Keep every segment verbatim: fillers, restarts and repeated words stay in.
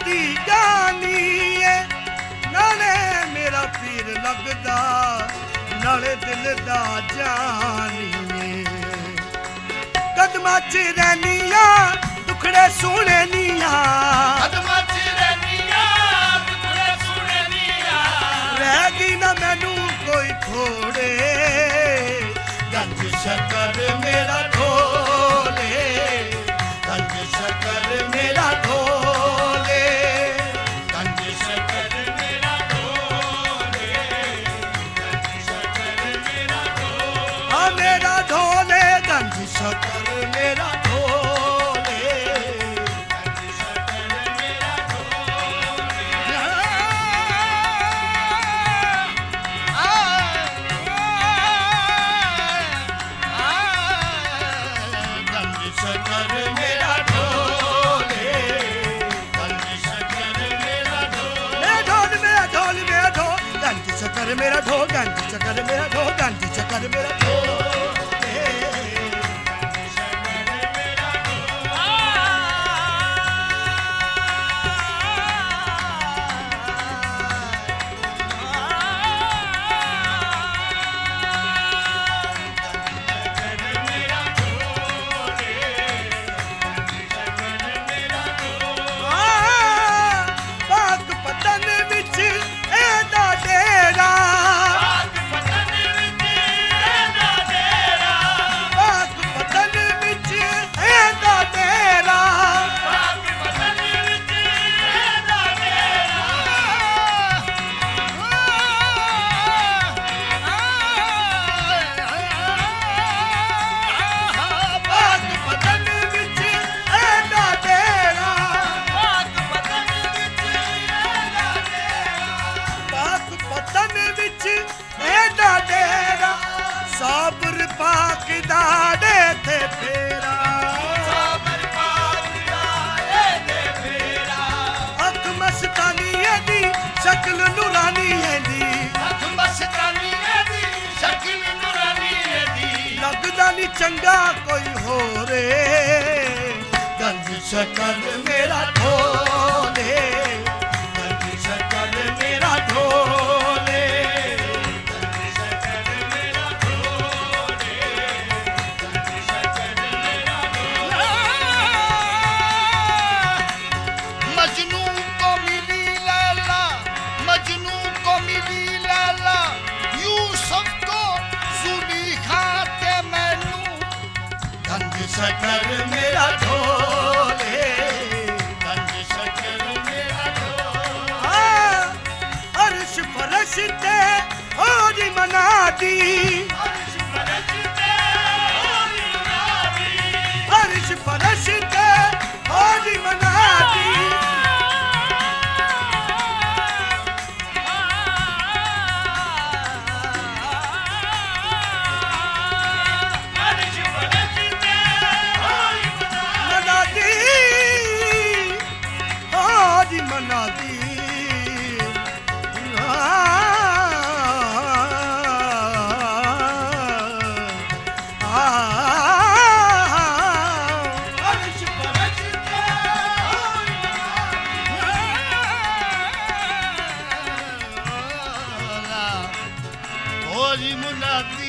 दी गानी है नाले मेरा पीर लगदा नाले दिल दा जानी है कदमां च रहनिया दुखड़े सुने निया कदमां च रहनिया दुखड़े सुने निया रह गई ना मैनू कोई थोड़े गंज शक्कर मेरा ढोले गंज शक्कर मेरा ढोले गंज शक्कर मेरा ढोले गंज शक्कर मेरा ढोले हाँ मेरा ढोले गंज शक्कर मेरा ढोले गंज शक्कर मेरा ढोले आ, आ, आ, गंज शक्कर मेरा ढोले गंज शक्कर मेरा ढोले मेरा ढोल मेरा ढोल मेरा ढोल गंज शक्कर मेरा ढोल गंज शक्कर मेरा ढोल गंज शक्कर मेरा ढोल पाक पतन विच एदा डेरा पाक पतन विच एदा डेरा पाक पतन विच एदा डेरा पाक पतन विच एदा डेरा पाक पतन विच एदा डेरा पाक पतन विच एदा डेरा पाक पतन विच एदा डेरा साबर पाक दाड़े ते फेरा साबर पाक दा एदे फेरा अख मस्तानी दी शक्ल नूरानी दी हथ मस्तानी दी शक्ल नूरानी दी लगदा नी चंगा कोई हो रे गंज शक्कर मेरा ढोले गंज शक्कर मेरा ढोले गंज शक्कर मेरा ढोले गंज शक्कर मेरा ढोले मजनू को मिली लैला मजनू को मिली लैला यूसुफ को जुलीखा ते मैनू गंज शक्कर मेरा ढोले गंज शक्कर मेरा ढोले आ, अर्श फरश ते होरी मनादी अर्श फरश ते होरी मनादी अर्श फरश ते होरी मनादी अर्श फरश ते होरी मनादी मनादी होरी मनादी आ, आ, अर्श फरश ते होरी होरी मुनादी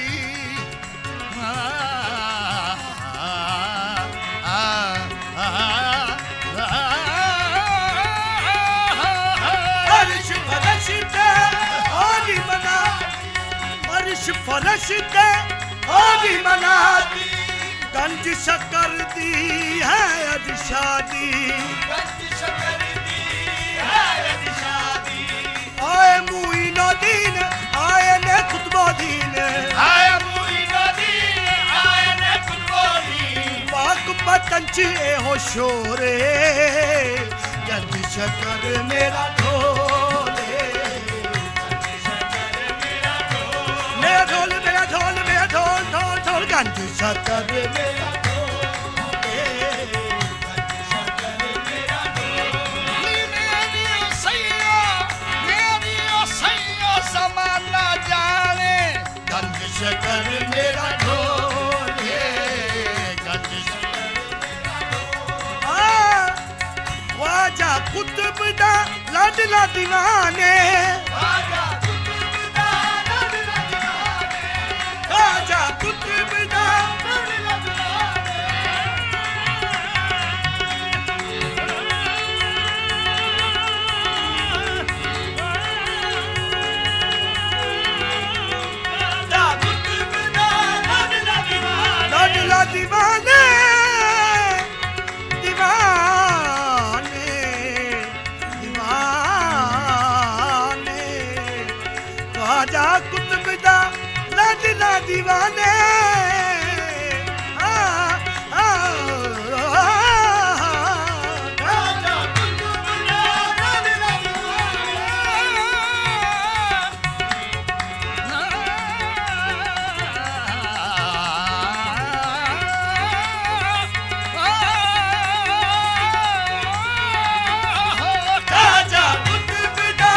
अर्श फरश ते होरी मना अर्श फरश ते होरी मनादी गंज शक्कर दी है अज शादी गंज शक्कर दी है अज शादी आए मुइनो दीन आए ने खुतबो दीन आए मुइनुद्दीन आए ने कुतुबुद्दीन पाक पतन च एहो शोरे गंज शक्कर मेरा ढोले गंज शक्कर मेरा ढोले मेरा ढोल मेरा ढोल मेरा ढोल ढोल ढोल गंज शक्कर मेरा ढोले गंज शक्कर मेरा ढोले मेरी सैया मेरी सैया समाना जाने गंज शक्कर मेरा ढोले गंज शक्कर मेरा ढोले ख्वाजा खुद कुतुब दा लाडला दीवाने ख्वाजा कुतुब दा लाडला दीवाने ख्वाजा कुतुब दा लाडला दीवाने ख्वाजा कुतुब दा लाडला दीवाने लाडला दीवाने दीवाने दीवाने ख्वाजा कुतुब दा लाडला दीवाने ख्वाजा कुतुब दा लाडला ख्वाजा कुतुब दा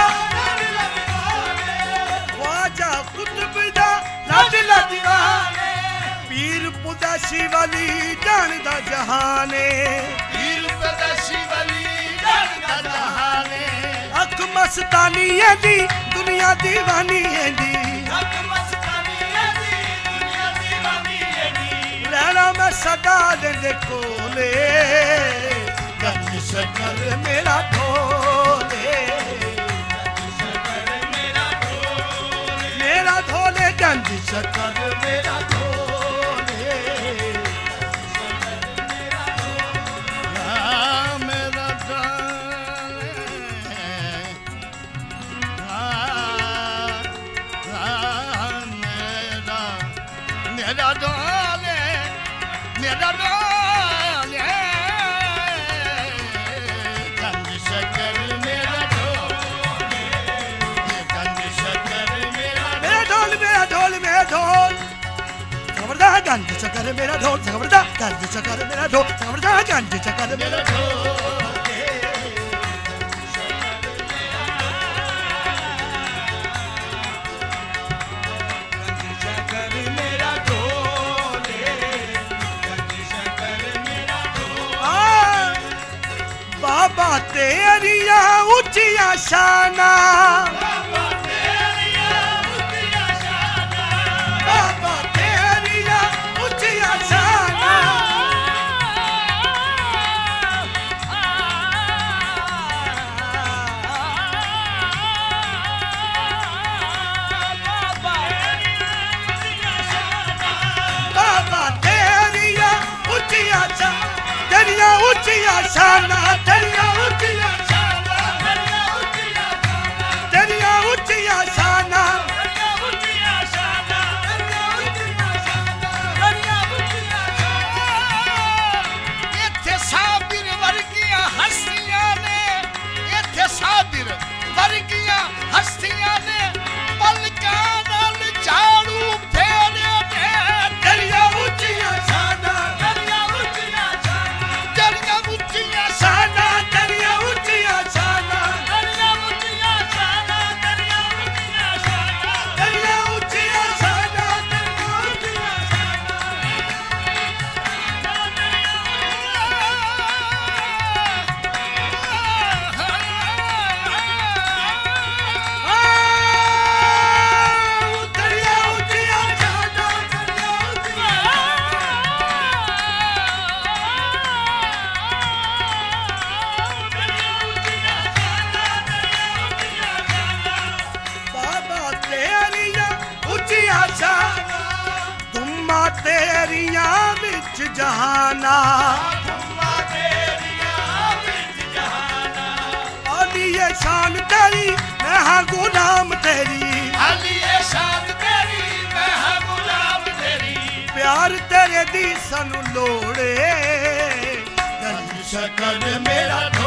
ख्वाजा कुतुब दा लाडला दीवाने पीर पुदाशी वाली जानदा जहाने पीर पदशी वली जानदा जहाने अख मस्तानी है दी दुनिया दीवानी है दी हक मस्तानी है दी दुनिया दीवानी है दी रहना मैं सदा दे कोले गंज शकर मेरा ढोले शकर मेरा ढोल मेरा ढोले गंज शकर मेरा ढोले हाँ मेरा ढोल हाँ हाँ मेरा मेरा ढोल मेरा ढोल गंज शकर मेरा ढोल गंज शकर मेरा मेरा ढोल मेरा ढोल मेरा ढोल खबरदार गंज शकर मेरा ढोल खबरदार गंज शकर मेरा ढोल खबरदार गंज शकर मेरा ढोल शकर मेरा ढोले शकर मेरा ढोल बाबा तेरिया ऊंचिया शाना बाबा तेरिया ऊंचिया शाना बाबा तेरिया ऊंचिया शाना बाबा तेरिया ऊंचिया शाना तेरिया ऊंचिया शाना तेरिया ऊंचिया शाना तेरिया ऊंचिया शाना ਇੱਥੇ ਸਾਬਿਰ ਵਰਗੀਆਂ ਹਸਤੀਆਂ ਨੇ ਇੱਥੇ ਸਾਬਿਰ ਵਰਗੀਆਂ ਹਸਤੀਆਂ ਨੇ ਪਲਕਾਂ ਨਾਲ ਝਾੜੂ ਫੇਰੇ ਨੇ तेरिया ऊंचिया शाना ਦਰਿਆ ਉੱਚੀਆਂ ਛਾਣਾ ਦਰਿਆ ਉੱਚੀਆਂ शाना तेरिया ऊंचिया शाना ਦਰਿਆ ਉੱਚੀਆਂ ਛਾਣਾ ਦਰਿਆ ਉੱਚੀਆਂ ਛਾਣਾ तेरिया ऊंचिया शाना तेरिया ऊंचिया तेरिया ऊंचिया शाना तेरिया ऊंचिया बाबा तेरिया ऊंचिया शाना दुम्मा तेरिया विच जहाना आली ये शान तेरी मैं हाँ गुलाम तेरी प्यार तेरे दी सानू लोड़े गंज शकर मेरा